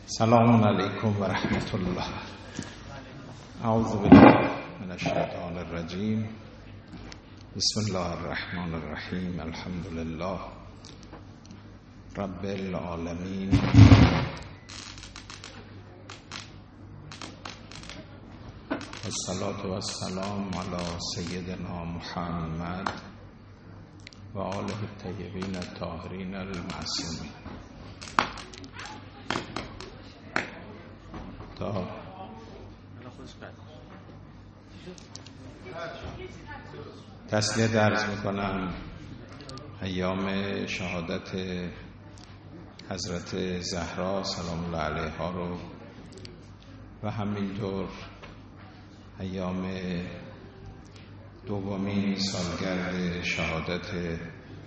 سلام علیکم و رحمت الله. اعوذ بالله من الشیطان الرجیم. بسم الله الرحمن الرحیم. الحمد لله رب العالمین. والصلاة والسلام علی سیدنا محمد و آله الطیبین الطاهرین المعصومین. تا تسلیت عرض میکنم ایام شهادت حضرت زهرا سلام الله علیها رو و همینطور ایام دومین سالگرد شهادت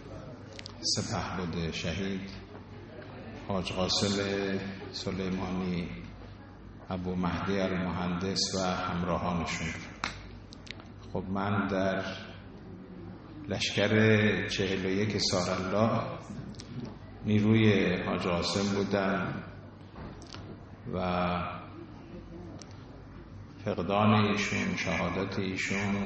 سپهبد شهید حاج قاسم سلیمانی ابو مهدی المهندس و همراهانشون. خب من در لشکر 41 سارالله نیروی حاج قاسم بودم و فقدان ایشون، شهادت ایشون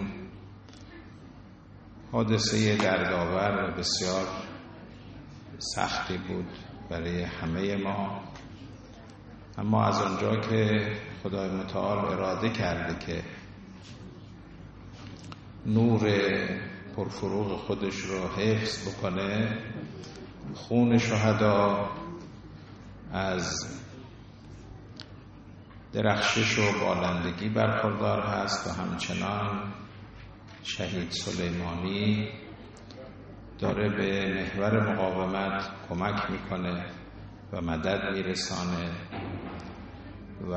حادثه دردآور و بسیار سختی بود برای همه ما. اما از آنجا که خدای متعال اراده کرده که نور پرفروغ خودش رو حفظ بکنه، خون شهدا از درخشش و بالندگی برخوردار هست و همچنان شهید سلیمانی داره به محور مقاومت کمک میکنه و مدد میرسانه و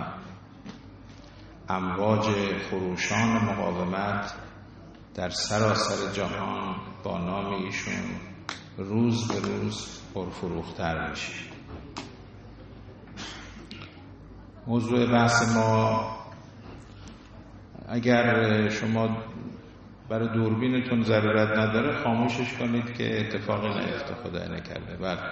امواج خروشان مقاومت در سراسر جهان با نام ایشون روز به روز پرفروختر میشه. موضوع بحث ما، اگر شما برای دوربینتون ضرورت نداره خاموشش کنید که اتفاقی نیفته، خدای نکرده. بله،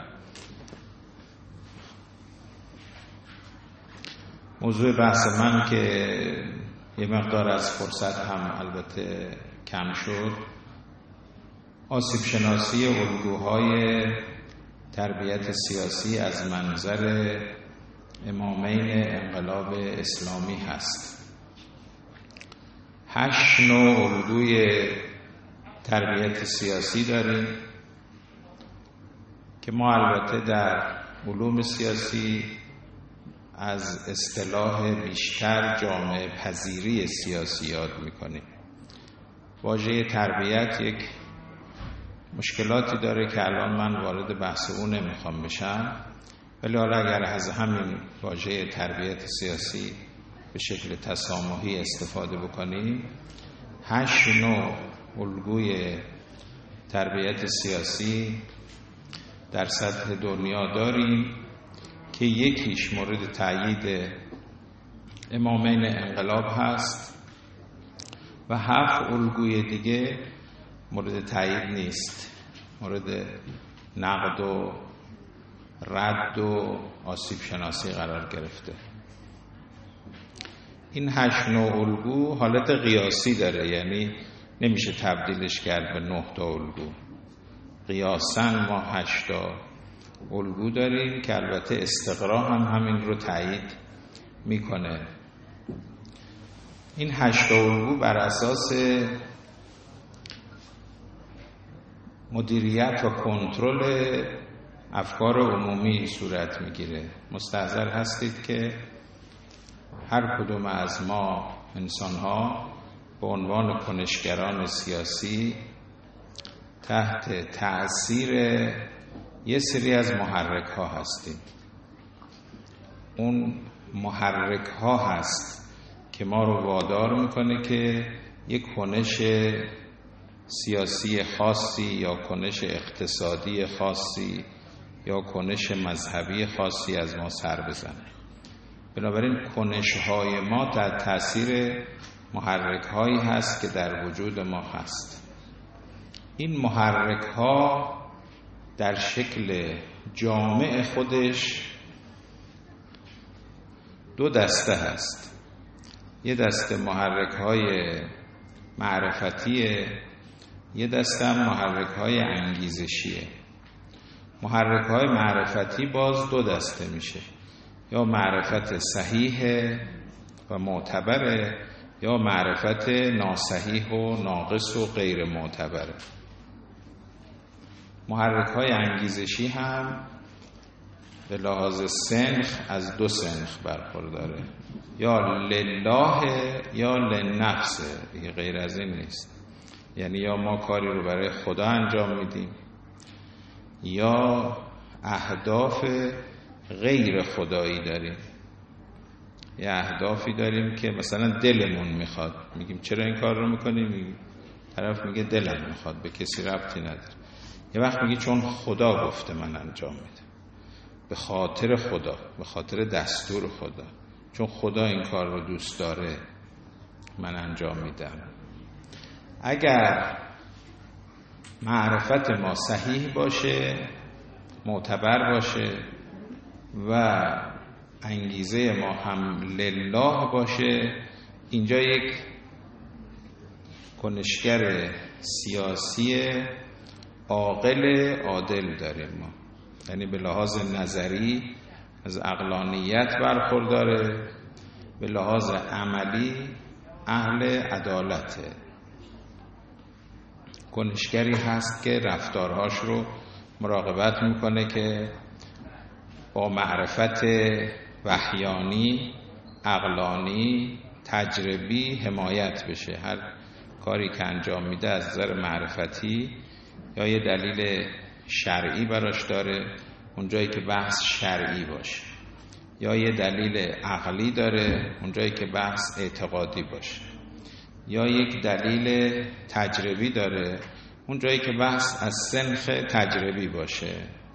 موضوع بحث من که یه مقدار از فرصت هم البته کم شد، آسیب شناسی الگوهای تربیت سیاسی از منظر امامین انقلاب اسلامی هست. 8 نوع الگوی تربیت سیاسی داریم که ما البته در علوم سیاسی از اصطلاح بیشتر جامعه پذیری سیاسی یاد میکنیم. واژه تربیت یک مشکلاتی داره که الان من وارد بحث اون نمیخوام بشم، ولی حالا اگر از همین واژه تربیت سیاسی به شکل تسامحی استفاده بکنیم، 8 نوع الگوی تربیت سیاسی در سطح دنیا داریم که یکیش مورد تأیید امامین انقلاب هست و 7 الگوی دیگه مورد تأیید نیست، مورد نقد و رد و آسیب شناسی قرار گرفته. این 8 نوع الگو حالت قیاسی داره، یعنی نمیشه تبدیلش کرد به 9 تا الگو. قیاساً ما 8 تا الگو داریم که البته استقرا هم همین رو تایید میکنه. این 8 الگو بر اساس مدیریت و کنترل افکار عمومی صورت میگیره. مستحضر هستید که هر کدوم از ما انسان‌ها به عنوان کنشگران سیاسی تحت تأثیر یه سری از محرک ها هستیم. اون محرک ها هست که ما رو وادار میکنه که یک کنش سیاسی خاصی یا کنش اقتصادی خاصی یا کنش مذهبی خاصی از ما سر بزنه. بنابراین کنش های ما در تأثیر محرک هایی هست که در وجود ما هست. این محرک ها در شکل جامع خودش دو دسته هست. یه دسته محرک‌های معرفتیه، یه دسته هم محرک‌های انگیزشیه. محرک‌های معرفتی باز دو دسته میشه، یا معرفت صحیح و معتبره یا معرفت ناصحیح و ناقص و غیر معتبره. محرک‌های انگیزشی هم به لحاظ سنخ از دو سنخ برخورداره، یا لله یا لنفسه، دیگه غیر از این نیست. یعنی یا ما کاری رو برای خدا انجام میدیم یا اهداف غیر خدایی داریم. یه اهدافی داریم که مثلا دلمون میخواد، میگیم چرا این کار رو میکنیم، طرف میگه دلم میخواد، به کسی ربطی نداره. یه وقت میگه چون خدا گفته من انجام میدم، به خاطر خدا، به خاطر دستور خدا، چون خدا این کار رو دوست داره من انجام میدم. اگر معرفت ما صحیح باشه، معتبر باشه و انگیزه ما هم لله باشه، اینجا یک کنشگر سیاسی عاقل عادل داریم ما. یعنی به لحاظ نظری از عقلانیت برخورداره، به لحاظ عملی اهل عدالته. کنشگری هست که رفتارهاش رو مراقبت میکنه که با معرفت وحیانی، عقلانی، تجربی حمایت بشه. هر کاری که انجام میده از نظر معرفتی یا یه دلیل شرعی براش داره، اونجایی که بحث شرعی باشه، یا یه دلیل عقلی داره اونجایی که بحث اعتقادی باشه، یا یک دلیل تجربی داره اونجایی که بحث از سنخ تجربی باشه.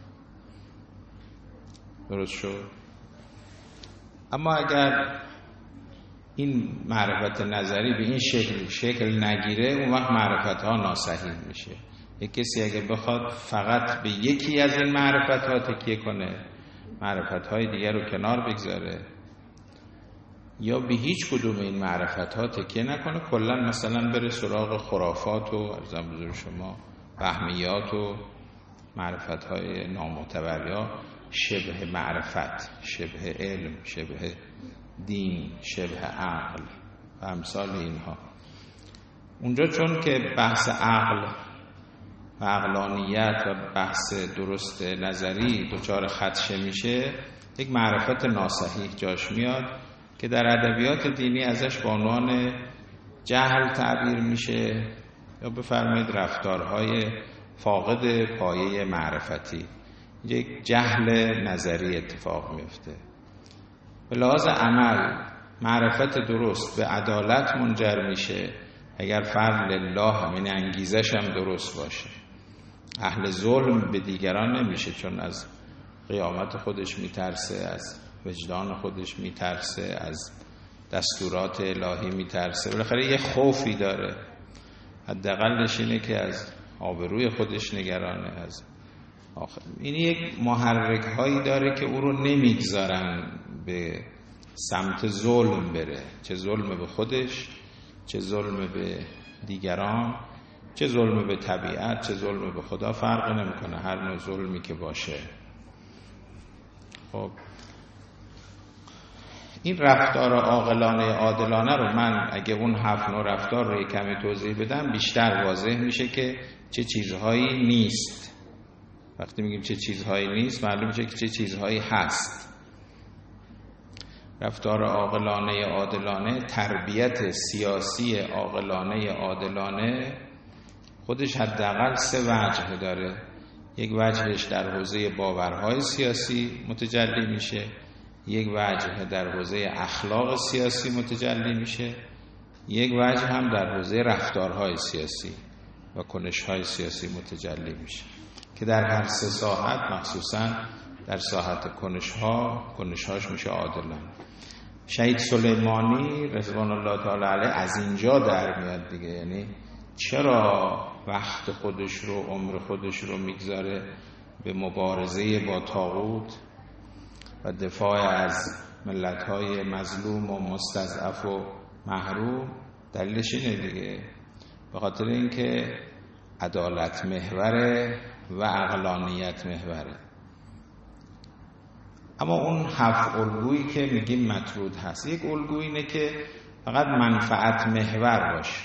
درست شد؟ اما اگر این معرفت نظری به این شکل نگیره، اون وقت معرفت ها ناصحیح میشه. یک کسی اگه بخواد فقط به یکی از این معرفت ها تکیه کنه، معرفت های دیگر رو کنار بگذاره، یا به هیچ کدوم این معرفت ها تکیه نکنه، کلا مثلا بره سراغ خرافات و ارزم بزرگ شما وهمیات و معرفت های نامعتبر یا شبه معرفت، شبه علم، شبه دین، شبه عقل و امثال اینها. اونجا چون که بحث عقل و عقلانیت و بحث درست نظری دچار خدشه میشه، یک معرفت ناصحیح جاش میاد که در ادبیات دینی ازش به عنوان جهل تعبیر میشه، یا بفرمایید رفتارهای فاقد پایه معرفتی، یک جهل نظری اتفاق میفته. به لحاظ عمل معرفت درست به عدالت منجر میشه اگر فرد لله هم، یعنی انگیزش هم درست باشه. اهل ظلم به دیگران نمیشه، چون از قیامت خودش میترسه، از وجدان خودش میترسه، از دستورات الهی میترسه، بالاخره یه خوفی داره. حداقلش اینه که از آبروی خودش نگرانه. از این یک محرک هایی داره که او رو نمیگذارن به سمت ظلم بره، چه ظلم به خودش، چه ظلم به دیگران، چه ظلم به طبیعت، چه ظلم به خدا، فرق نمیکنه، هر نوع ظلمی که باشه. خب این رفتار عاقلانه عادلانه رو من اگه اون 7 نوع رفتار رو کمی توضیح بدم، بیشتر واضح میشه که چه چیزهایی نیست. وقتی میگیم چه چیزهایی نیست، معلوم میشه که چه چیزهایی هست. رفتار عاقلانه عادلانه، تربیت سیاسی عاقلانه عادلانه خودش حداقل 3 وجه داره. یک وجهش در حوزه باورهای سیاسی متجلی میشه، یک وجه در حوزه اخلاق سیاسی متجلی میشه، یک وجه هم در حوزه رفتارهای سیاسی و کنش‌های سیاسی متجلی میشه که در هر 3 ساحت، مخصوصا در ساحت کنش‌هاش میشه عادلانه. شهید سلیمانی رضوان الله تعالی علیه از اینجا در میاد دیگه. یعنی چرا وقت خودش رو، عمر خودش رو میگذاره به مبارزه با طاغوت و دفاع از ملت‌های مظلوم و مستضعف و محروم، دلیلش اینه دیگه، به خاطر اینکه عدالت محوره و عقلانیت محوره. اما اون 7 الگویی که میگیم مطرود هست، یک الگوی اینه که فقط منفعت محور باشه.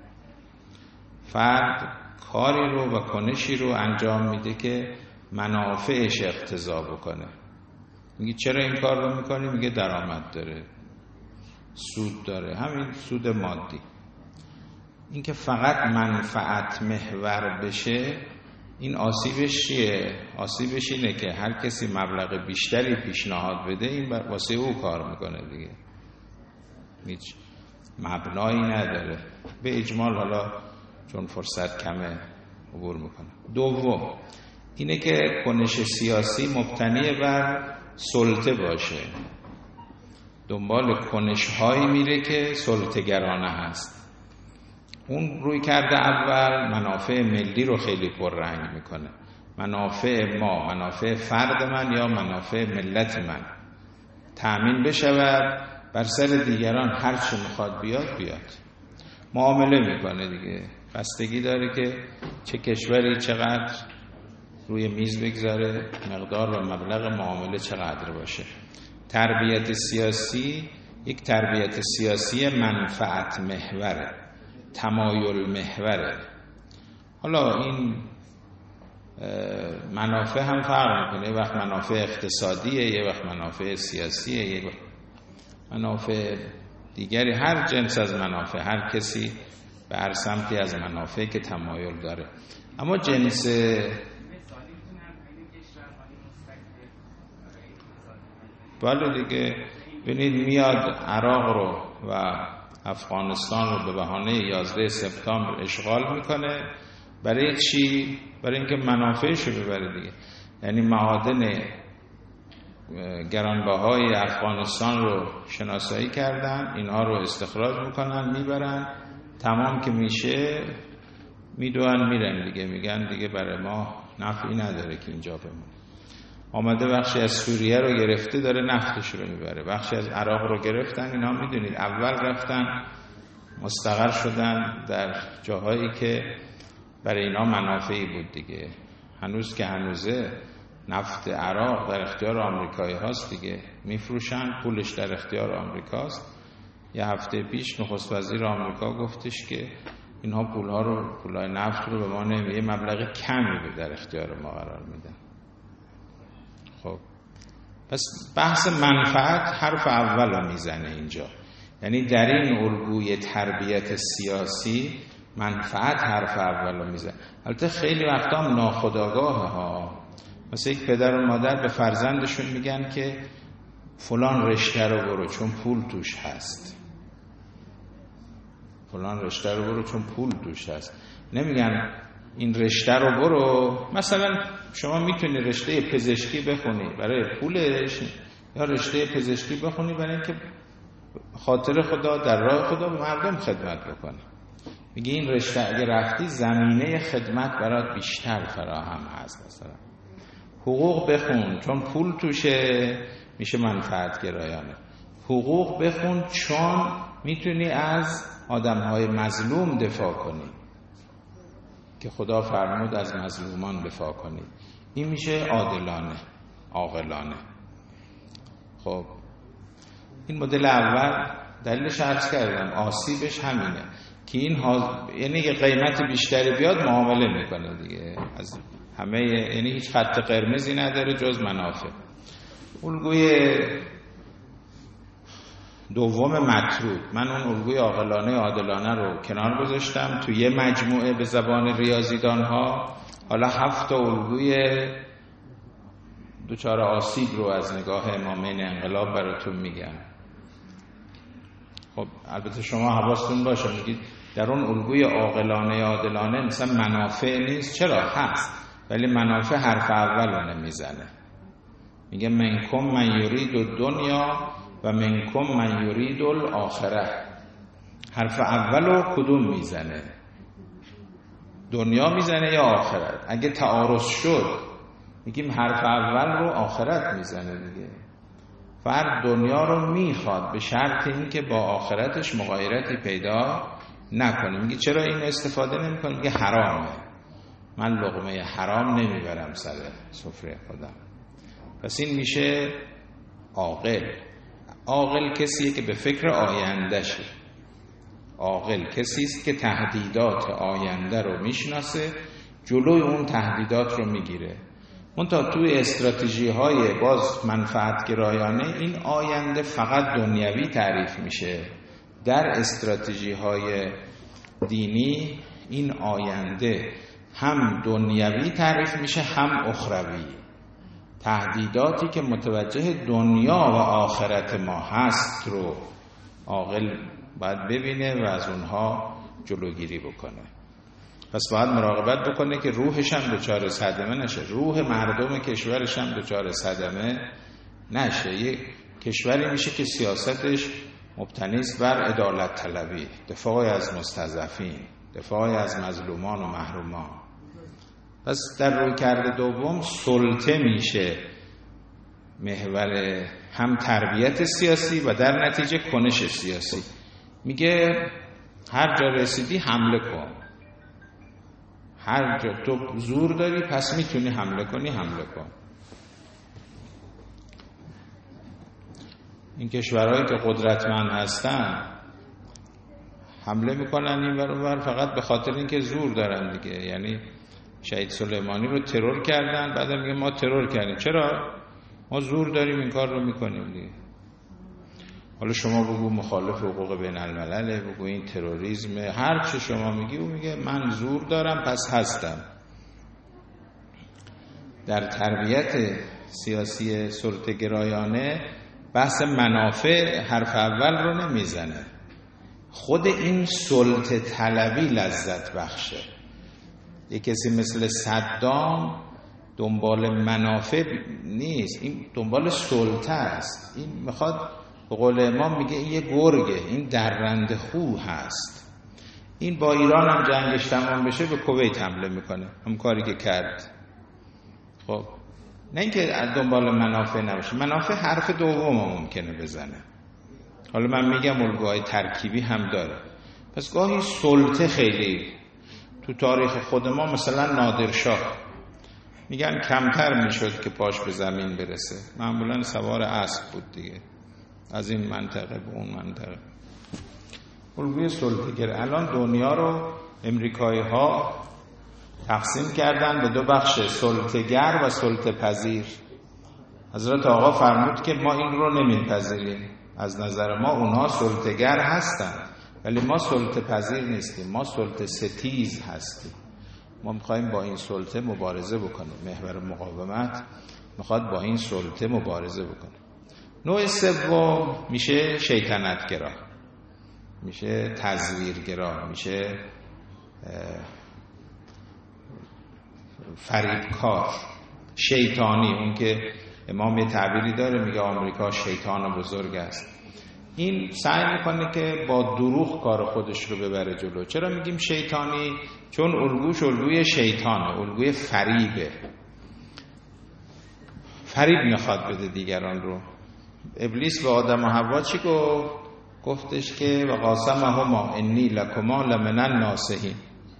فرد کاری رو و کنشی رو انجام میده که منافعش اقتضا بکنه. میگه چرا این کار رو میکنی؟ میگه درآمد داره، سود داره، همین سود مادی. این که فقط منفعت محور بشه، این آسیبش چیه؟ آسیبش اینه که هر کسی مبلغ بیشتری پیشنهاد بده، این واسه او کار میکنه دیگه، هیچ مبنایی نداره. به اجمال حالا چون فرصت کمه عبور میکنه. دوم اینه که کنش سیاسی مبتنی بر سلطه باشه، دنبال کنش‌هایی میره که سلطه‌گرانه هست. اون روی کرده اول منافع ملی رو خیلی پررنگ میکنه، منافع ما، منافع فرد من یا منافع ملت من تأمین بشود، بر سر دیگران هر چی میخواد بیاد معامله میکنه دیگه. بستگی داره که چه کشوری چقدر روی میز بگذاره، مقدار و مبلغ معامله چقدر باشه. تربیت سیاسی یک تربیت سیاسی منفعت محوره، تمایل محوره. حالا این منافع هم فرق میکنه، یه وقت منافع اقتصادیه، یه وقت منافع سیاسیه، یه وقت منافع دیگری، هر جنس از منافع، هر کسی به هر سمتی از منافع که تمایل داره. اما جنس بله دیگه، ببینید میاد عراق رو و افغانستان رو به بهانه 11 سپتامبر اشغال میکنه. برای چی؟ برای اینکه منافعش رو ببره دیگه. یعنی معادن گرانبهای افغانستان رو شناسایی کردن، اینها رو استخراج میکنن میبرن، تمام که میشه میدوان میرن دیگه، میگن دیگه برای ما نفعی نداره که اینجا بمونه. آمده بخشی از سوریه رو گرفته داره نفتش رو میبره، بخشی از عراق رو گرفتن. اینا میدونید اول رفتن مستقر شدن در جاهایی که برای اینا منافعی بود دیگه. هنوز که هنوزه نفت عراق در اختیار آمریکایی هاست دیگه، میفروشن، پولش در اختیار آمریکاست. یه هفته پیش نخست وزیر آمریکا گفتش که اینها پولهای نفت رو به ما نمیده، مبلغ کمی در اختیار ما قرار میدن. خب پس بحث منفعت حرف اول رو میزنه اینجا. یعنی در این الگوی تربیت سیاسی منفعت حرف اول رو میزنه. البته خیلی وقتا هم ناخودآگاه ها، مثل یک پدر و مادر به فرزندشون میگن که فلان رشته رو برو چون پول توش هست، فلان رشته رو برو چون پول توش هست. نمیگن این رشته رو برو، مثلا شما میتونی رشته پزشکی بخونی برای پولش، یا رشته پزشکی بخونی برای اینکه خاطر خدا در راه خدا به مردم خدمت بکنی. میگه این رشته اگه رفتی زمینه خدمت برات بیشتر فراهم هست. مثلا حقوق بخون چون پول توشه، میشه منفعت گرایانه. حقوق بخون چون میتونی از آدمهای مظلوم دفاع کنی که خدا فرمود از مظلومان دفاع کنید. این میشه عادلانه، عاقلانه. خب این مدل اول دلیلش عرض کردم، آسیبش همینه که این یعنی که قیمت بیشتری بیاد معامله میکنه دیگه از همه، یعنی هیچ خط قرمزی نداره جز منافع. الگوی دوم مطرود، من اون الگوی عاقلانه عادلانه رو کنار گذاشتم تو یه مجموعه به زبان ریاضیدان ها. حالا 7 الگوی دوچار آسیب رو از نگاه امامین انقلاب براتون میگم. خب البته شما حواستون باشه، میگید در اون الگوی عاقلانه عادلانه مثلا منافع نیست. چرا هست، ولی منافع حرف اول رو نمیزنه. میگه منکم من یرید الدنیا و منکم من یرید الاخره. حرف اول رو کدوم میزنه؟ دنیا میزنه یا آخرت؟ اگه تعارض شد میگیم حرف اول رو آخرت میزنه دیگه. فرد دنیا رو میخواد به شرط اینکه با آخرتش مغایرتی پیدا نکنه. میگه چرا این استفاده نمیکنه؟ میگه حرامه، من لقمه حرام نمیبرم سر سفره خودم. پس این میشه عاقل. عاقل کسیه که به فکر آیندهشه. عاقل کسی است که تهدیدات آینده رو میشناسه، جلوی اون تهدیدات رو میگیره. منتها توی استراتژی های باز منفعت گرایانه این آینده فقط دنیوی تعریف میشه. در استراتژی های دینی این آینده هم دنیوی تعریف میشه هم اخروی. تهدیداتی که متوجه دنیا و آخرت ما هست رو عاقل باید ببینه و از اونها جلوگیری بکنه. پس باید مراقبت بکنه که روحش هم دچار صدمه نشه، روح مردم کشورش هم دچار صدمه نشه. یک کشوری میشه که سیاستش مبتنی است بر عدالت طلبی، دفاع از مستضعفین، دفاع از مظلومان و محرومان. پس در رویکرد دوم سلطه میشه محور هم تربیت سیاسی و در نتیجه کنش سیاسی. میگه هر جا رسیدی حمله کن، هر جا تو زور داری پس میتونی حمله کنی، حمله کن. این کشورهایی که قدرتمند هستن حمله میکنن این ور اون ور فقط به خاطر اینکه زور دارن دیگه. یعنی شهید سلیمانی رو ترور کردن، بعد میگه ما ترور کردیم. چرا؟ ما زور داریم این کار رو میکنیم دیگه. حالا شما بگو مخالف حقوق بین الملله، بگو این تروریسم، هر چه شما میگی او میگه من زور دارم پس هستم. در تربیت سیاسی سلطه‌گرایانه بحث منافع حرف اول رو نمیزنه. خود این سلطه طلبی لذت بخشه. یک کسی مثل صدام دنبال منافع نیست، این دنبال سلطه است. این میخواد به قول امام میگه این یه گرگه، این درنده خو هست. این با ایران هم جنگش تمام بشه به کویت حمله میکنه، هم کاری که کرد. خب نه اینکه دنبال منافع نباشه، منافع حرف دوم ممکنه بزنه. حالا من میگم الگوهای ترکیبی هم داره. پس گاهی سلطه خیلی تو تاریخ خود ما، مثلا نادرشاه میگن کمتر میشد که پاش به زمین برسه، معمولا سوار اسب بود دیگه، از این منطقه به اون منطقه. الگوی سلطه‌گر. الان دنیا رو امریکایی ها تقسیم کردن به دو بخش، سلطه‌گر و سلطه پذیر. حضرت آقا فرمود که ما این رو نمیپذیریم، از نظر ما اونها سلطه‌گر هستن ولی ما سلطه پذیر نیستیم، ما سلطه ستیز هستیم. ما میخوایم با این سلطه مبارزه بکنیم. محور مقاومت میخواد با این سلطه مبارزه بکنه. نوع سوم میشه شیطنتگرا، میشه تزویرگرا، میشه فریبکار، شیطانی. اون که امام یه تعبیری داره میگه آمریکا شیطان بزرگ است. این سعی میکنه که با دروغ کار خودش رو ببره جلو. چرا میگیم شیطانی؟ چون الگوش الگوی شیطانه، الگوی فریبه. فریب میخواد بده دیگران رو. ابلیس به آدم و حوا چی گفتش که و قاسمهما انی لکما لمن الناصحین.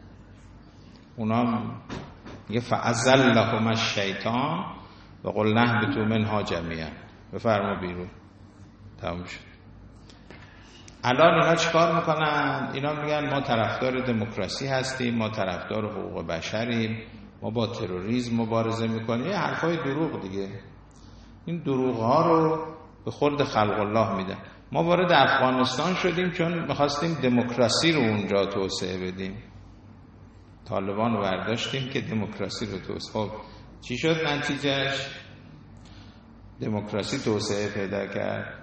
اونا میگه فازلهما الشیطان و قلنا اهبطوا منها جمیعا، بفرما بیرون. تموم شد. الان اینا چیکار میکنن؟ اینا میگن ما طرفدار دموکراسی هستیم، ما طرفدار حقوق بشریم، ما با تروریسم مبارزه میکنیم. یه حرفای دروغ دیگه. این دروغ ها رو به خورد خلق الله میدن. ما وارد افغانستان شدیم چون میخواستیم دموکراسی رو اونجا توسعه بدیم. طالبان رو برداشتیم که دموکراسی رو توسعه. خب چی شد نتیجهش؟ دموکراسی توسعه پیدا کرد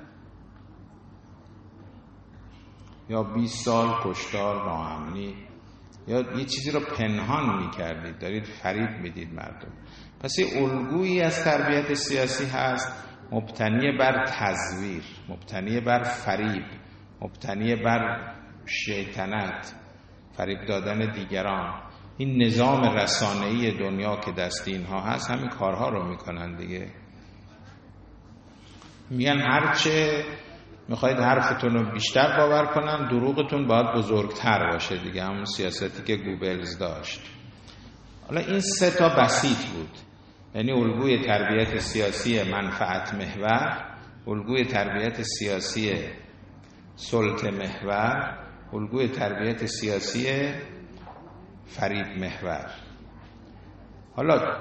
یا 20 سال کشتار، ناامنی، یا یه چیزی رو پنهان میکردید، دارید فریب میدید مردم. پس یه الگویی از تربیت سیاسی هست مبتنی بر تزویر، مبتنی بر فریب، مبتنی بر شیطنت، فریب دادن دیگران. این نظام رسانه‌ای دنیا که دست اینها هست همین کارها رو میکنن دیگه. میگن هرچه میخواید حرفتون رو بیشتر باور کنن، دروغتون باید بزرگتر باشه دیگه، همون سیاستی که گوبلز داشت. حالا این 3 تا بسیط بود، یعنی الگوی تربیت سیاسی منفعت محور، الگوی تربیت سیاسی سلطه محور، الگوی تربیت سیاسی فریب محور. حالا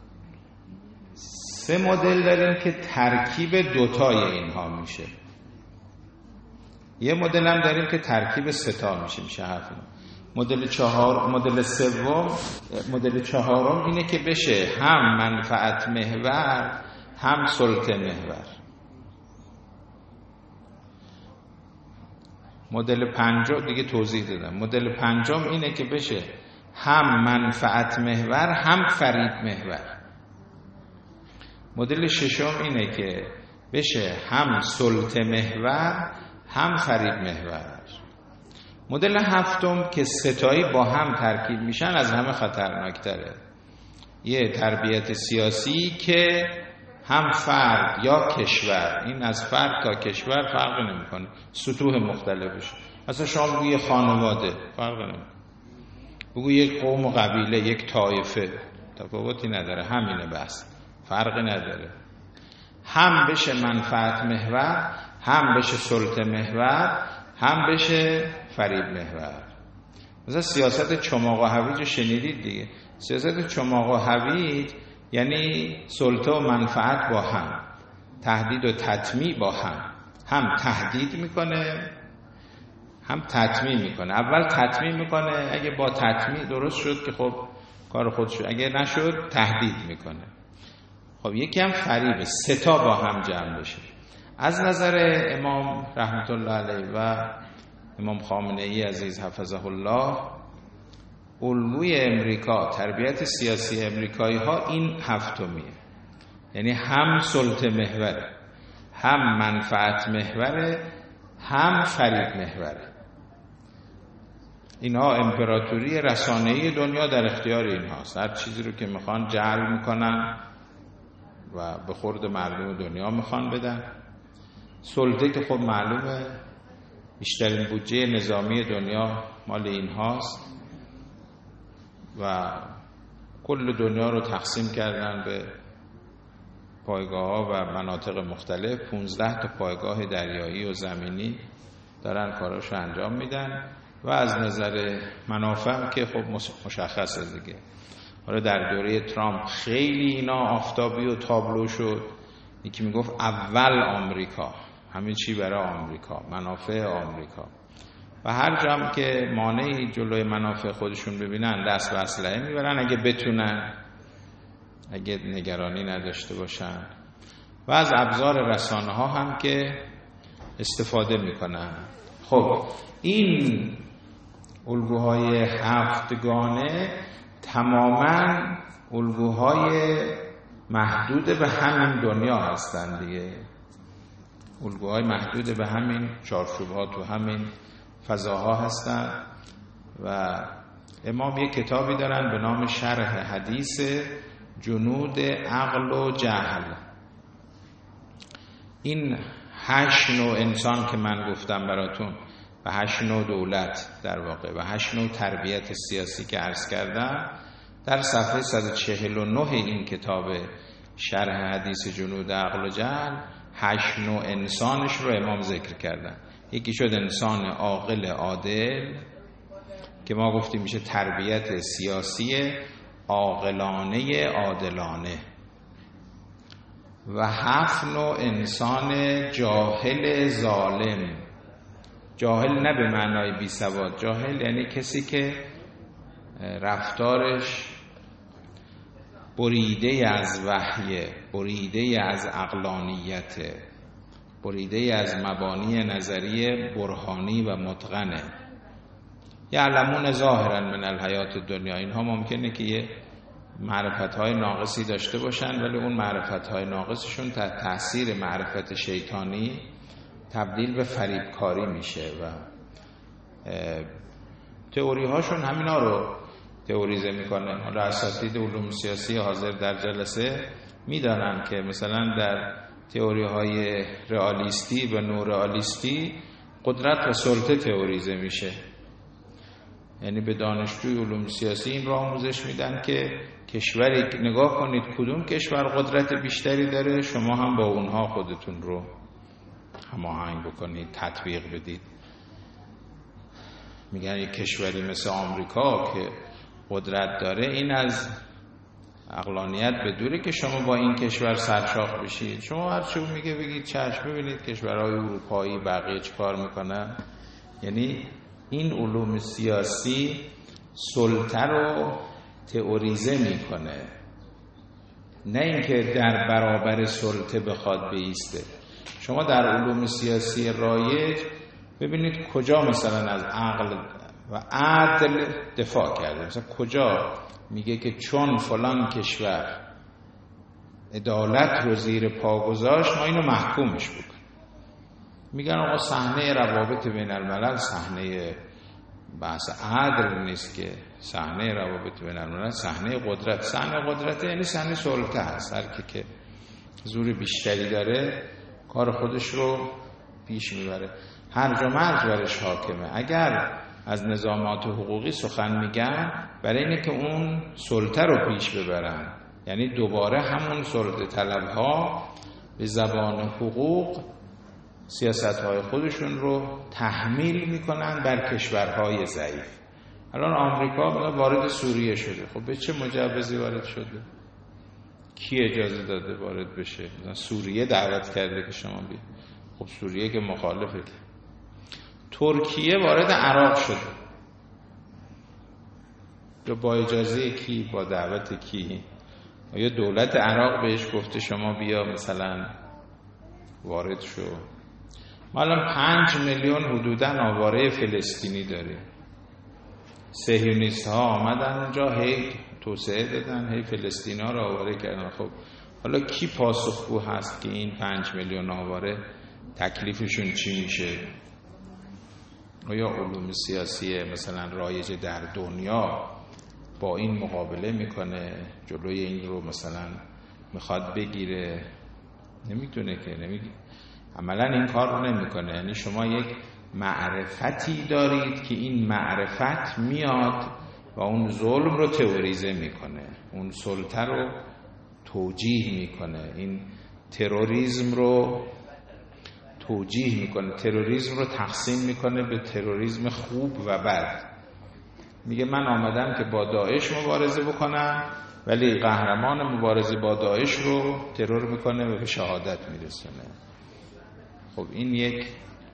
3 مدل داریم که ترکیب دوتای اینها میشه. یه مدل هم داریم که ترکیب 3 تا میشه حرف. مدل 4 اینه که بشه هم منفعت محور هم سلطه محور. مدل 5 دیگه توضیح دادم. مدل 5 اینه که بشه هم منفعت محور هم فریب محور. مدل 6 اینه که بشه هم سلطه محور هم فریب محور. مدل 7 که 3 تایی با هم ترکیب میشن از همه خطرناکتره. یه تربیت سیاسی که هم فرد یا کشور، این از فرد تا کشور فرق نمیکنه، سطوح مختلفش، اصلا شما بگو یه خانواده فرق نمیکنه، بگو یک قوم و قبیله، یک طایفه، تفاوتی نداره، همینه بس، فرقی نداره. هم بشه منفعت محور، هم بشه سلطه محور، هم بشه فریب محور. مثلا سیاست چماق و هویج شنیدید دیگه. سیاست چماق و هویج یعنی سلطه و منفعت با هم، تهدید و تطمیع با هم تهدید میکنه هم تطمیع میکنه. اول تطمیع میکنه، اگه با تطمیع درست شد که خب کار خودش، اگه نشد تهدید میکنه. خب یکی هم فریبه، 3 تا با هم جمع بشه. از نظر امام رحمت الله علیه و امام خامنه ای عزیز حفظه الله، الگوی امریکا، تربیت سیاسی امریکایی ها این 7میه، یعنی هم سلطه محوره، هم منفعت محوره، هم فریب محوره. اینها امپراتوری رسانه‌ای دنیا در اختیار اینهاست، هر چیزی رو که میخوان جعل میکنن و به خورد مردم دنیا میخوان بدن. سلطه که خب معلومه بیشترین بودجه نظامی دنیا مال اینهاست و کل دنیا رو تقسیم کردن به پایگاه‌ها و مناطق مختلف. 15 تا پایگاه دریایی و زمینی دارن کاراشو انجام میدن و از نظر منافع که خب مشخصه دیگه. حالا در دوره ترامپ خیلی اینا آفتابی و تابلو شد. یکی میگفت اول آمریکا، همین چی برای آمریکا، منافع آمریکا. و هر جام که مانعی جلوی منافع خودشون ببینن دست به اسلحه میبرن اگه بتونن، اگه نگرانی نداشته باشن. و از ابزار رسانه ها هم که استفاده میکنن. خب این الگوهای 7گانه تماما الگوهای محدود به همین دنیا هستند دیگه، الگوهای محدود به همین چارچوب‌ها تو همین فضاها هستند. و امام یک کتابی دارن به نام شرح حدیث جنود عقل و جهل. این 8 نوع انسان که من گفتم براتون و 8 نوع دولت در واقع و 8 نوع تربیت سیاسی که عرض کردم، در صفحه 149 این کتاب شرح حدیث جنود عقل و جهل 8 نوع انسانش رو امام ذکر کردن. یکی شد انسان عاقل عادل که ما گفتیم میشه تربیت سیاسی عاقلانه عادلانه، و 7 نوع انسان جاهل ظالم. جاهل نه به معنای بی سواد، جاهل یعنی کسی که رفتارش بریده از وحی، بریده از عقلانیت، بریده از مبانی نظریه برهانی و متقنه. یعلمون ظاهرا من الحیات الدنیا. اینها ممکنه که یه معرفت‌های ناقصی داشته باشن ولی اون معرفت‌های ناقصشون تحت تأثیر معرفت شیطانی تبدیل به فریبکاری میشه و تئوری هاشون همینا رو تئوریزه میکنه. حالا اساتید علوم سیاسی حاضر در جلسه میدانن که مثلا در تئوری های رئالیستی و نورئالیستی قدرت و سلطه تئوریزه میشه. یعنی به دانشجوی علوم سیاسی این رو آموزش میدن که کشوری نگاه کنید کدوم کشور قدرت بیشتری داره، شما هم با اونها خودتون رو هماهنگ بکنید، تطبیق بدید. میگن یک کشوری مثل آمریکا که قدرت داره، این از عقلانیت بدوره که شما با این کشور سرشاخ بشید. شما هر چی میگه بگید چشم، ببینید کشورهای اروپایی بقیه چی کار میکنن. یعنی این علوم سیاسی سلطه رو تئوریزه میکنه، نه اینکه در برابر سلطه بخواد بایسته. شما در علوم سیاسی رایج ببینید کجا مثلا از عقل و عدل دفاع کرده. مثلا کجا میگه که چون فلان کشور عدالت رو زیر پا گذاشت ما اینو محکومش بکنیم. میگن آقا صحنه روابط بین الملل صحنه بحث عدل نیست که، صحنه روابط بین الملل صحنه قدرت. صحنه قدرت یعنی صحنه سلطه هست. هر کی که زور بیشتری داره کار خودش رو پیش میبره، هرج و مرج برش حاکمه. اگر از نظامات حقوقی سخن میگن برای اینه که اون سلطه رو پیش ببرن، یعنی دوباره همون سلطه طلب ها به زبان حقوق سیاست‌های خودشون رو تحمیل میکنن بر کشورهای ضعیف. الان آمریکا وارد سوریه شده، خب به چه مجوزی وارد شده؟ کی اجازه داده وارد بشه؟ مثلا سوریه دعوت کرده که شما بید. خب سوریه که مخالفه. ترکیه وارد عراق شده، یا با اجازه کی؟ با دعوت کی؟ یا دولت عراق بهش گفته شما بیا مثلا وارد شو؟ ما الان 5 میلیون حدوداً آواره فلسطینی داریم. صهیونیست ها آمدن اونجا، هی توسعه دادن، هی فلسطینی ها رو آواره کردن. خب حالا کی پاسخگو هست که این 5 میلیون آواره تکلیفشون چی میشه؟ آیا علوم سیاسی مثلا رایج در دنیا با این مقابله میکنه، جلوی این رو مثلا میخواد بگیره؟ نمیتونه که، عملا این کار رو نمیکنه. یعنی شما یک معرفتی دارید که این معرفت میاد و اون ظلم رو تئوریزه میکنه، اون سلطه رو توجیه میکنه، این تروریسم رو توجیه میکنه، تروریسم رو تقسیم میکنه به تروریسم خوب و بد. میگه من آمدم که با داعش مبارزه بکنم، ولی قهرمان مبارزه با داعش رو ترور میکنه و به شهادت میرسونه. خب این یک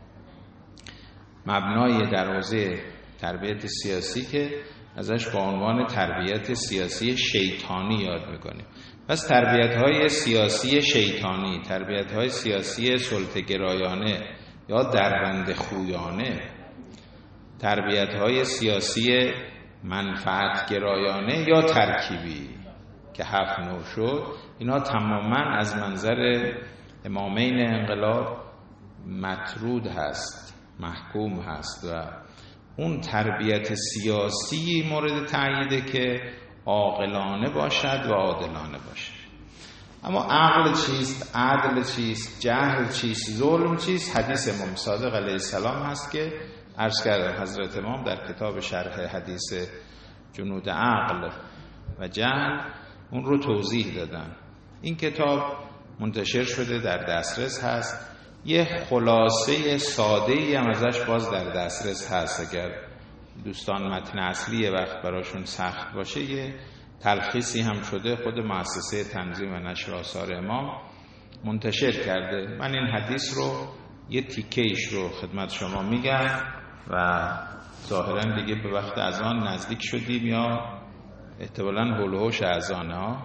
مبنای در حوزه تربیت سیاسی که ازش با عنوان تربیت سیاسی شیطانی یاد میکنیم. پس تربیت‌های سیاسی شیطانی، تربیت‌های سیاسی سلطه‌گرایانه یا دربند خویانه، تربیت‌های سیاسی منفعت‌گرایانه یا ترکیبی که 7 نوع شد، اینا تماما از منظر امامین انقلاب مطرود هست، محکوم هست و اون تربیت سیاسی مورد تأییده که عاقلانه باشد و عادلانه باشد. اما عقل چیست؟ عدل چیست؟ جهل چیست؟ ظلم چیست؟ حدیث امام صادق علیه السلام هست که عرض کرده حضرت امام در کتاب شرح حدیث جنود عقل و جهل اون رو توضیح دادن. این کتاب منتشر شده، در دسترس هست. یه خلاصه ساده‌ای هم ازش باز در دسترس هست، اگر دوستان متن اصلی یه وقت براشون سخت باشه یه تلخیصی هم شده، خود مؤسسه تنظیم و نشر آثار امام منتشر کرده. من این حدیث رو یه تیکه‌ایش رو خدمت شما میگم و ظاهراً دیگه به وقت اذان نزدیک شدیم یا احتمالاً هول و هوش اذانه ها.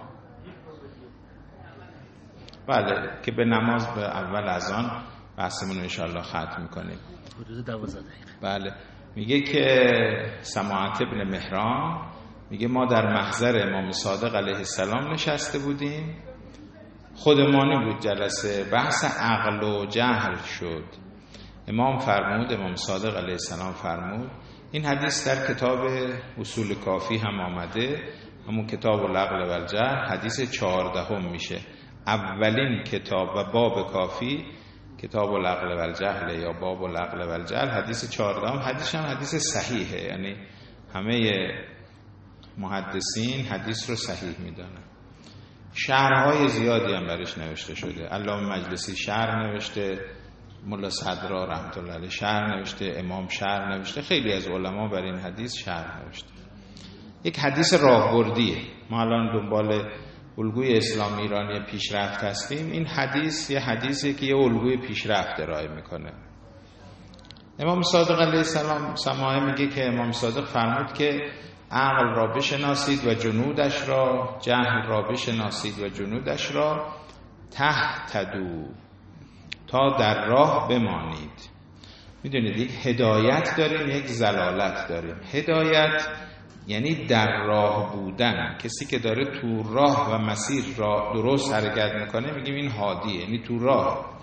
بله که به نماز به اول اذان بحثمون رو انشاءالله ختم میکنیم. حدود 12 دقیقه. بله میگه که سماعت ابن مهران میگه ما در محضر امام صادق علیه السلام نشسته بودیم، خودمانی بود جلسه، بحث عقل و جهل شد. امام فرمود، امام صادق علیه السلام فرمود، این حدیث در کتاب اصول کافی هم آمده، همون کتاب العقل و الجهل، حدیث 14 میشه. اولین کتاب و باب کافی کتاب العقل و الجهل یا باب العقل و الجهل، حدیث 14 حدیث هم حدیث صحیحه، یعنی همه محدثین حدیث رو صحیح میدونن. شرح‌های زیادی هم برش نوشته شده. علامه مجلسی شرح نوشته، ملا صدرا رحمت الله علیه شرح نوشته، امام شرح نوشته، خیلی از علما بر این حدیث شرح نوشته. یک حدیث راهبردیه. ما الان دنبال الگوی اسلام ایرانی پیشرفت هستیم. این حدیث یه حدیثی که یه الگوی پیشرفت ارائه میکنه. امام صادق علیه السلام سماعه میگه که امام صادق فرمود که عقل را بشناسید و جنودش را، جهل را بشناسید و جنودش را، تهتدوا، تا در راه بمانید. میدونید یک هدایت داریم، یک ضلالت داریم. هدایت یعنی در راه بودن. کسی که داره تو راه و مسیر را درست حرکت میکنه میگیم این هادیه، یعنی تو راه.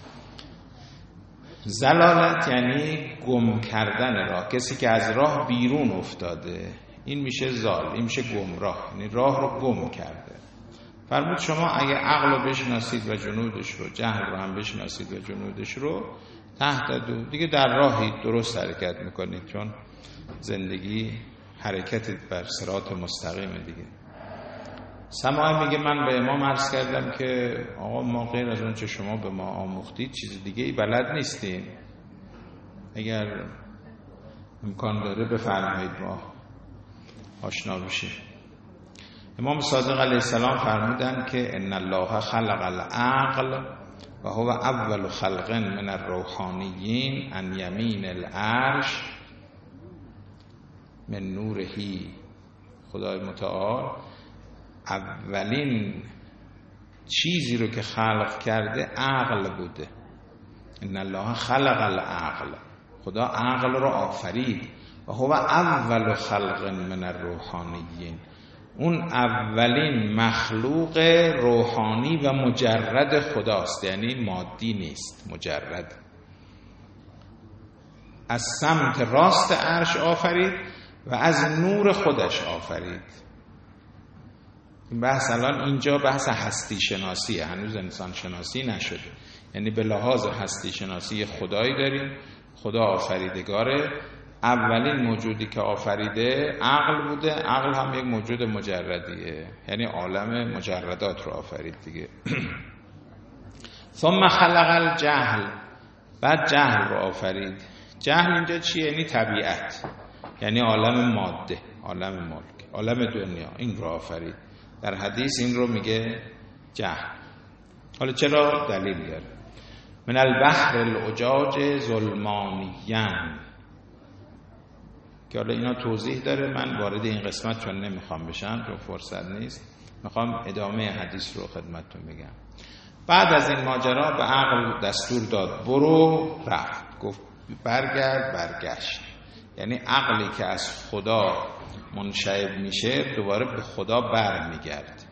ضلالت یعنی گم کردن راه، کسی که از راه بیرون افتاده، این میشه ضال، این میشه گمراه، یعنی راه رو گم کرده. فرمود شما اگه عقل رو بشناسید و جنودش رو، جهل رو هم بشناسید و جنودش رو، تهتدوا، دیگه در راهی درست حرکت میکنید، چون زندگی حرکت بر صراط مستقیم دیگه. سماعه میگه من به امام عرض کردم که آقا ما غیر از اون چه شما به ما آموختید چیز دیگه ای بلد نیستیم، اگر امکان داره بفرمایید ما آشنا بشیم. امام صادق علیه السلام فرمودن که ان الله خلق العقل و هو اول خلق من الروحانیین عن یمین العرش من نورهی. خدای متعال اولین چیزی رو که خلق کرده عقل بوده. ان الله خلق العقل، خدا عقل رو آفرید. و هو اول خلق من الروحانیین، اون اولین مخلوق روحانی و مجرد خداست، یعنی مادی نیست، مجرد. از سمت راست عرش آفرید و از نور خودش آفرید. این بحث الان اینجا بحث هستی شناسیه، هنوز انسان شناسی نشده. یعنی به لحاظ هستی شناسی خدایی داریم، خدا آفریدگاره. اولین موجودی که آفریده عقل بوده، عقل هم یک موجود مجردیه، یعنی عالم مجردات رو آفرید دیگه. ثم خلق الجهل، بعد جهل رو آفرید. جهل اینجا چیه؟ یعنی طبیعت، یعنی عالم ماده، عالم ملک، عالم دنیا، این رو آفرید. در حدیث این رو میگه جهل. حالا چرا؟ دلیل داره. من البحر العجاج ظلمانیان، که حالا اینا توضیح داره، من وارد این قسمت چون نمیخوام بشم، چون فرصت نیست، میخوام ادامه حدیث رو خدمتتون بگم. بعد از این ماجرا به عقل دستور داد برو، رفت. گفت برگشت. یعنی عقلی که از خدا منشعب میشه دوباره به خدا برمیگرد.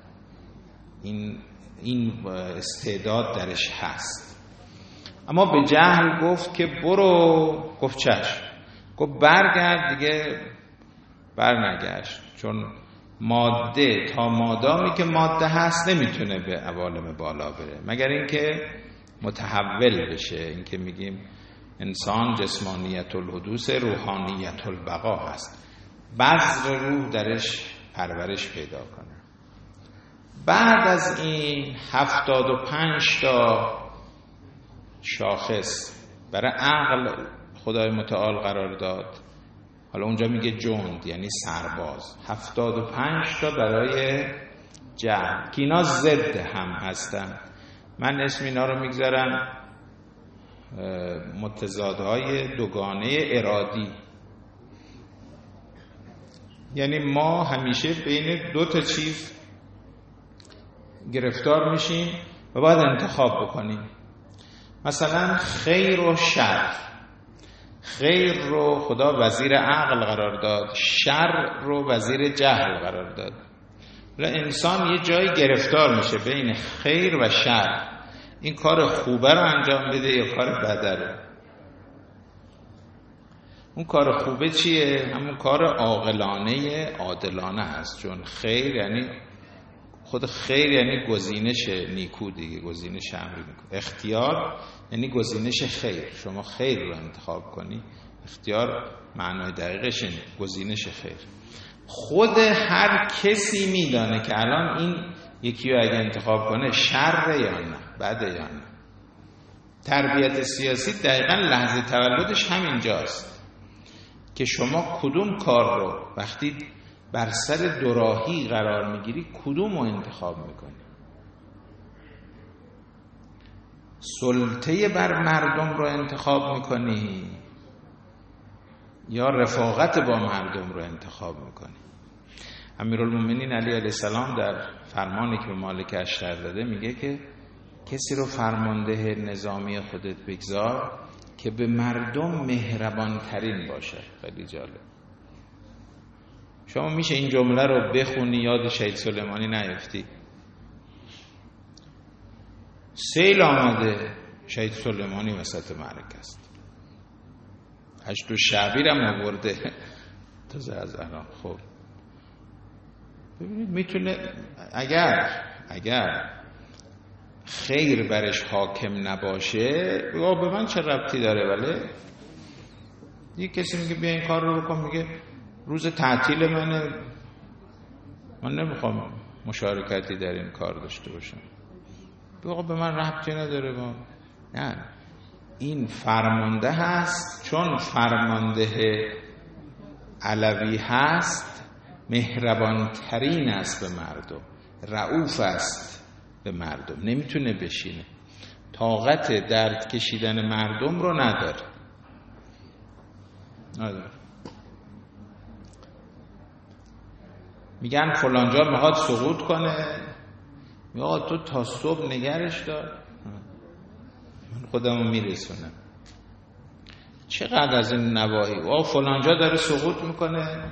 این استعداد درش هست. اما به جهل گفت که برو، گفت چشم. گفت برگرد، دیگه برنگشت، چون ماده تا مادامی که ماده هست نمیتونه به عوالم بالا بره مگر اینکه متحول بشه. این که میگیم انسان جسمانیت الحدوث روحانیت البقا هست، بذر روح درش پرورش پیدا کنه. بعد از این 75 تا شاخص برای عقل خدای متعال قرار داد. حالا اونجا میگه جند، یعنی سرباز. 75 تا برای جهل، که اینا ضد هم هستن. من اسم اینا رو میگذارم متضادهای دوگانه ارادی. یعنی ما همیشه بین دو تا چیز گرفتار میشیم و باید انتخاب بکنیم. مثلا خیر و شر. خیر رو خدا وزیر عقل قرار داد، شر رو وزیر جهل قرار داد. انسان یه جایی گرفتار میشه بین خیر و شر. این کار خوبه رو انجام بده یا کار بده رو. اون کار خوبه چیه؟ همون کار عاقلانه عادلانه هست، چون خیر یعنی خود خیر یعنی گزینش نیکو دیگه، گزینش امر نیکو. اختیار یعنی گزینش خیر، شما خیر رو انتخاب کنی. اختیار معنای دقیقش اینه، گزینش خیر. خود هر کسی میدانه که الان این یکی رو اگه انتخاب کنه شر یا نه، بده یا نه. تربیت سیاسی دقیقا لحظه تولدش همینجاست که شما کدوم کار رو وقتی بر سر دوراهی قرار میگیری کدوم رو انتخاب میکنی. سلطه بر مردم رو انتخاب میکنی یا رفاقت با مردم رو انتخاب میکنی. امیرالمومنین علی علیه السلام در فرمانی که به مالک اشتر داده میگه که کسی رو فرمانده نظامی خودت بگذار که به مردم مهربان ترین باشه. خیلی جالب. شما میشه این جمله رو بخونی یاد شهید سلیمانی نیفتی؟ سیل آمده، شهید سلیمانی وسط معرکه است، 8 شعبیر هم آورده تازه از الان. خب ببینید میتونه اگر خیر برش حاکم نباشه به من چه ربطی داره؟ ولی یک کسی میگه بیا این کار رو بکن، میگه روز تعطیل منه، من نمیخوام مشارکتی در این کار داشته باشم، بگو به من ربطی نداره. با نه، این فرمانده هست، چون فرمانده علوی هست مهربان ترین است به مردم، رؤوف است به مردم، نمیتونه بشینه، طاقت درد کشیدن مردم رو نداره. میگن فلانجا میخواد سقوط کنه، میگه تو تا صبح نگرش دار، من خودمو میرسونم. چقدر از این نواحی فلانجا داره سقوط میکنه،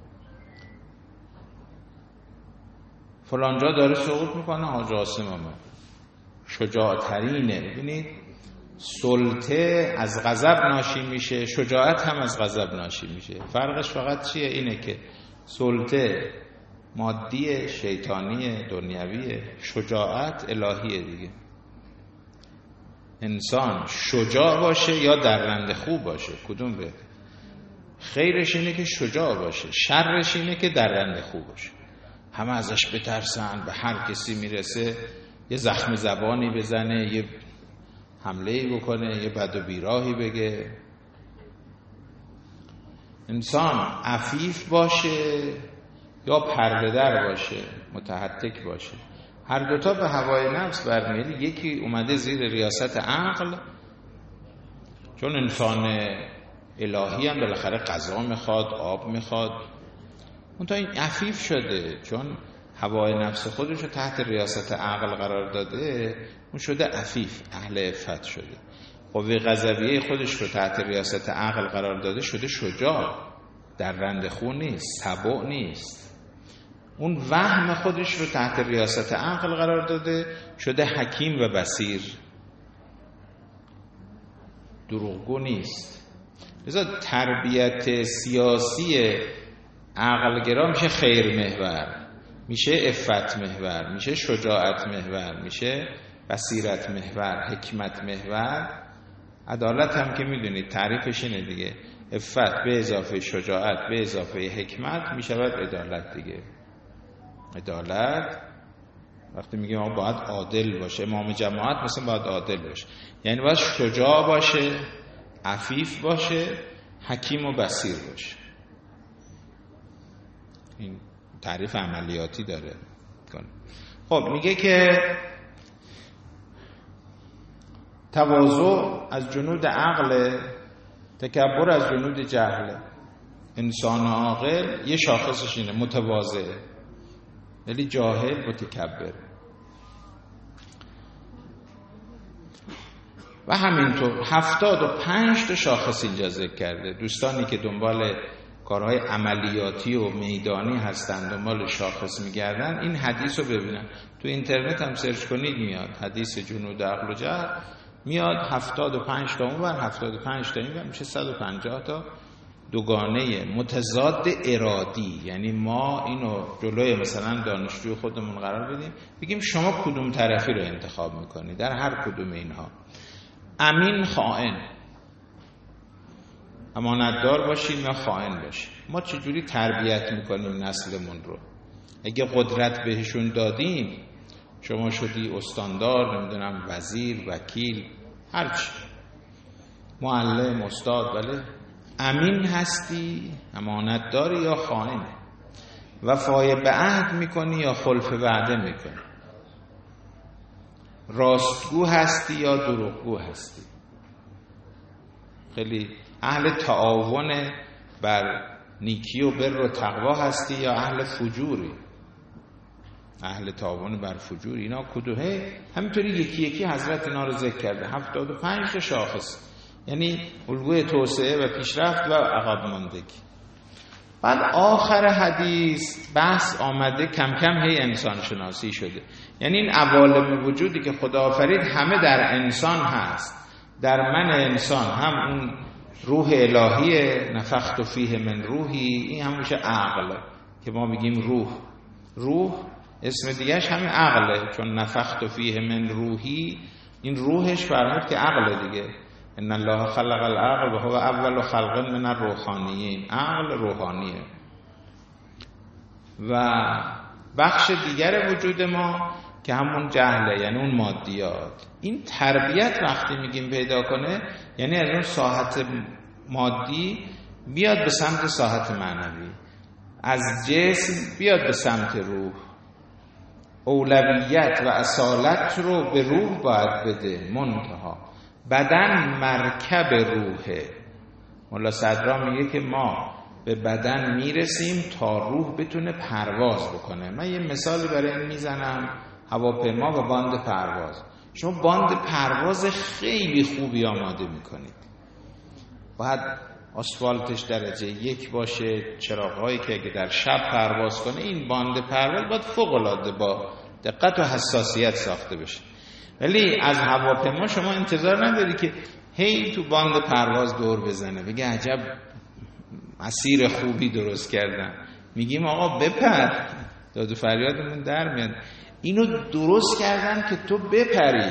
فلانجا داره سقوط میکنه، حاج عاصم هم شجاعترینه. ببینید سلطه از غضب ناشی میشه، شجاعت هم از غضب ناشی میشه. فرقش فقط چیه؟ اینه که سلطه مادی، شیطانی، دنیویه، شجاعت الهیه دیگه. انسان شجاع باشه یا درنده خوب باشه، کدوم بهتر؟ خیرش اینه که شجاع باشه، شرش اینه که درنده خوب باشه. همه ازش بترسن، به هر کسی میرسه یه زخم زبانی بزنه، یه حمله‌ای بکنه، یه بد و بیراهی بگه. انسان عفیف باشه یا پرده‌در باشه، متحتک باشه، هر دوتا به هوای نفس برمیاد. یکی اومده زیر ریاست عقل، چون انسان الهی هم بالاخره غذا میخواد، آب میخواد، اون تا این عفیف شده، چون هوای نفس خودش رو تحت ریاست عقل قرار داده، اون شده عفیف، اهل عفت شده. قوه غضبیه خودش رو تحت ریاست عقل قرار داده، شده شجاع، درنده خو نیست، تبع نیست. اون وهم خودش رو تحت ریاست عقل قرار داده، شده حکیم و بصیر، دروغگو نیست. لذا تربیت سیاسی عقلگرا میشه خیر محور، میشه عفت محور، میشه شجاعت محور، میشه بصیرت محور، حکمت محور. عدالت هم که میدونید تعریفش اینه دیگه، عفت به اضافه شجاعت به اضافه حکمت میشود عدالت دیگه. عدالت وقتی میگیم ما باید عادل باشه، امام جماعت مثلا باید عادل باشه، یعنی باید شجاع باشه، عفیف باشه، حکیم و بصیر باشه. این تعریف عملیاتی داره. خب میگه که تواضع از جنود عقل، تکبر از جنود جهل. انسان عاقل یه شاخصش اینه، متواضع، ولی جاهل متکبر. و همینطور 75 تا شاخص اینجا ذکر کرده. دوستانی که دنبال کارهای عملیاتی و میدانی هستن، دنبال شاخص میگردن، این حدیث رو ببینن. تو اینترنت هم سرچ کنید میاد حدیث جنود عقل و جهل، میاد 75 تا اون ور 75 تا این ور، میشه 150 تا دوگانه متضاد ارادی، یعنی ما اینو جلوی مثلا دانشجوی خودمون قرار بدیم، بگیم شما کدوم طرفی رو انتخاب میکنی در هر کدوم اینها، امین خائن، امانتدار باشیم یا خائن باشیم. ما چجوری تربیت میکنیم نسلمون رو؟ اگه قدرت بهشون دادیم، شما شدی استاندار، نمیدونم وزیر، وکیل، هرچی، معلم، استاد، بله، امین هستی، امانتداری یا خائن؟ وفای به عهد میکنی یا خلف وعده میکنی؟ راستگو هستی یا دروغگو هستی؟ خیلی اهل تعاون بر نیکی و بر و تقوا هستی یا اهل فجوری؟ اهل تعاون بر فجور. اینا کدومه؟ همینطوری یکی یکی حضرت اینا رو ذکر کرده، 75 تا شاخص، یعنی الگوی توسعه و پیشرفت و عقب ماندگی. بعد آخر حدیث بحث آمده کم کم هی انسان شناسی شده، یعنی این عوالم وجودی که خدا آفرید همه در انسان هست. در من انسان هم اون روح الهی، نفخت فیه من روحی، این هم میشه عقل که ما میگیم روح. روح اسم دیگهش همین عقله، چون نفخت فیه من روحی، این روحش فرمود که عقله دیگه. ان الله خلق العقل و هو اول خلق من الروحانیین. عقل روحانیه. و بخش دیگر وجود ما که همون جهله، یعنی اون مادیات. این تربیت وقتی میگیم پیدا کنه، یعنی از اون ساحت مادی بیاد به سمت ساحت معنوی، از جسم بیاد به سمت روح. اولویت و اصالت رو به روح باید بده. منتها بدن مرکب روحه. مولا صدرا میگه که ما به بدن میرسیم تا روح بتونه پرواز بکنه. من یه مثالی برای این میزنم، هواپیما و باند پرواز. شما باند پرواز خیلی خوبی آماده میکنید، باید آسفالتش درجه 1 باشه، چراغ‌هایی که اگه در شب پرواز کنه، این باند پرواز باید فوق‌العاده با دقت و حساسیت ساخته بشه. ولی از هواپیما شما انتظار نداری که هی تو باند پرواز دور بزنه، بگه عجب مسیر خوبی درست کردن. میگیم آقا بپر، داد و فریادمون در میاد. اینو درست کردن که تو بپری.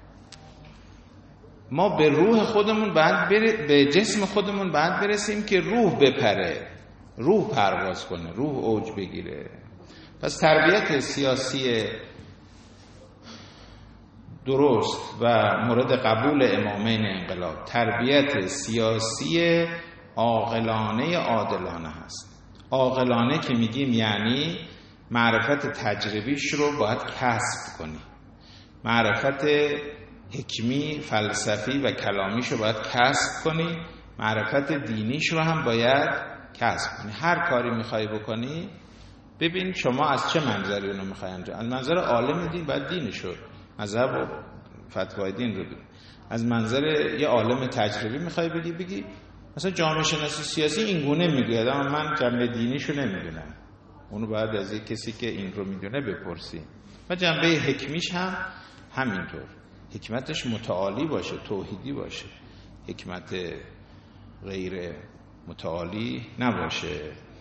ما به روح خودمون بعد به جسم خودمون بعد برسیم که روح بپره، روح پرواز کنه، روح اوج بگیره. پس تربیت سیاسی درست و مورد قبول امامین انقلاب، تربیت سیاسی عاقلانه عادلانه هست. عاقلانه که میگیم یعنی معرفت تجربیش رو باید کسب کنی، معرفت حکمی، فلسفی و کلامیش رو باید کسب کنی، معرفت دینیش رو هم باید کسب کنی. هر کاری میخوای بکنی ببین شما از چه منظری اونو میخوای انجام. از منظر عالم دین باید دینشو، مذهب و فتوای دین رو بگی. از منظر یه عالم تجربی میخوای بگی مثلا جامعه شناسی سیاسی این گونه میگه، اما من جنبه دینیشو نمیدونم. اونو باید از یک کسی که این رو میدونه بپرسی. و جنبه حکمیش هم همینطور، حکمتش متعالی باشه، توحیدی باشه، حکمت غیر متعالی نباشه.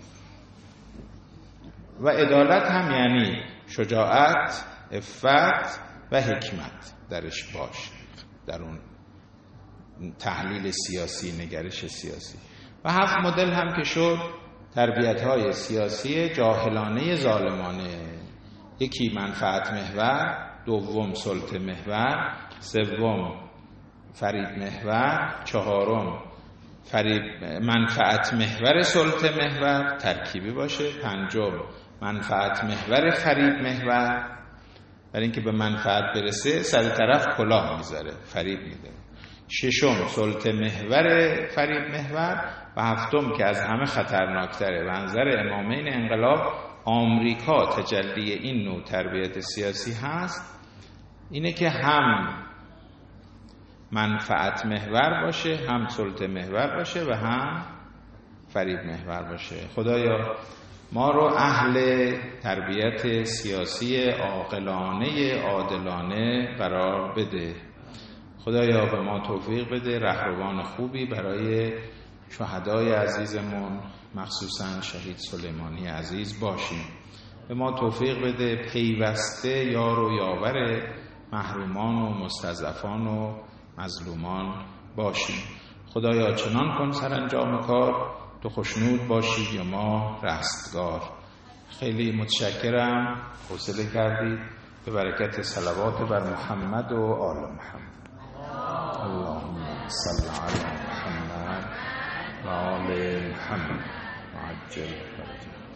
و عدالت هم یعنی شجاعت، عفت و حکمت درش باشه، در اون تحلیل سیاسی، نگرش سیاسی. و 7 مدل هم که شد تربیت‌های سیاسی جاهلانه ظالمانه. یکی منفعت محور، دوم سلطه محور، سوم فریب محور، چهارم منفعت محور سلطه محور ترکیبی باشه، پنجم منفعت محور فریب محور، برای اینکه به منفعت برسه سر طرف کلاه میذاره، فریب میده. ششم سلطه محور فریب محور و هفتم که از همه خطرناکتره و نظر امامین انقلاب آمریکا تجلی این نوع تربیت سیاسی هست، اینه که هم منفعت محور باشه، هم سلطه محور باشه و هم فریب محور باشه. خدایا ما رو اهل تربیت سیاسی عاقلانه عادلانه قرار بده. خدایا به ما توفیق بده رهروان خوبی برای شهدای عزیزمون مخصوصا شهید سلیمانی عزیز باشیم. به ما توفیق بده پیوسته یار و یاور محرومان و مستضعفان و مظلومان باشیم. خدایا چنان کن سرانجام کار تو خوشنود باشی یا ما رستگار. خیلی متشکرم حوصله کردید. به برکت صلوات بر محمد و آل محمد. اللهم صل علی محمد و آل محمد وعجل فرجهم.